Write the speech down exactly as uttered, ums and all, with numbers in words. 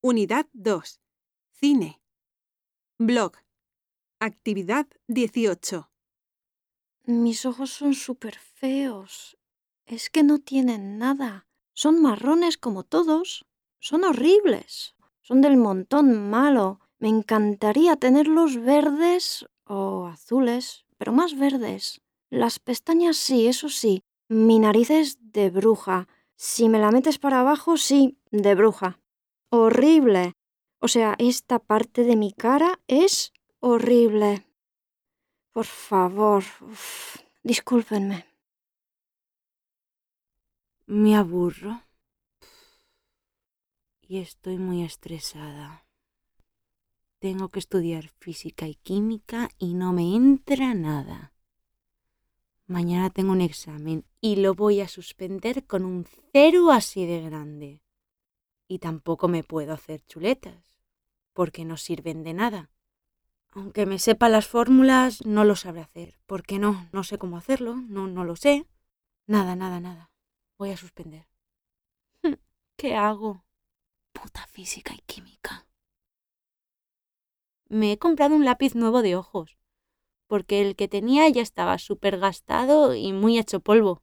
Unidad dos. Cine. Blog. Actividad dieciocho. Mis ojos son súper feos. Es que no tienen nada. Son marrones como todos. Son horribles. Son del montón malo. Me encantaría tenerlos verdes o azules, pero más verdes. Las pestañas sí, eso sí. Mi nariz es de bruja. Si me la metes para abajo, sí, de bruja. Horrible. O sea, esta parte de mi cara es horrible. Por favor, uf, discúlpenme. Me aburro y estoy muy estresada. Tengo que estudiar física y química y no me entra nada. Mañana tengo un examen y lo voy a suspender con un cero así de grande. Y tampoco me puedo hacer chuletas, porque no sirven de nada. Aunque me sepa las fórmulas, no lo sabré hacer. Porque no, no sé cómo hacerlo, no, no lo sé. Nada, nada, nada. Voy a suspender. ¿Qué hago? Puta física y química. Me he comprado un lápiz nuevo de ojos, porque el que tenía ya estaba súper gastado y muy hecho polvo.